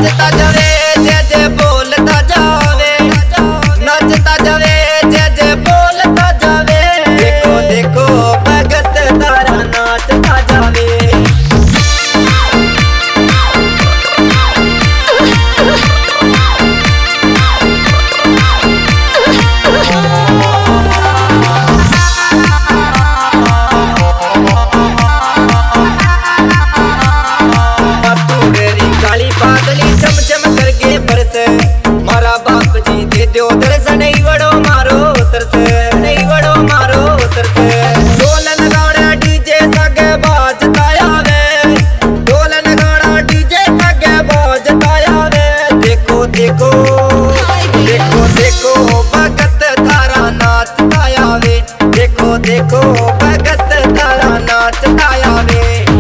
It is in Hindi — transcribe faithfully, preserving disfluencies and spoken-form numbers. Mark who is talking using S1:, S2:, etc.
S1: नचता जावे जे जे बोलता जावे, नचता जावे जे जे बोलता जावे। देखो देखो भगत तारा नाचता जावे। मारा बाप जी दे दो दर्शन, नहीं वड़ो मारो तरस, नहीं वड़ो मारो तरस। ढोल नगाड़ा डीजे सगे बाजता आवे, ढोल नगाड़ा डीजे सगे बाजता आवे। देखो देखो देखो देखो भगत तारा नाचता आवे, देखो देखो भगत तारा नाचता आवे।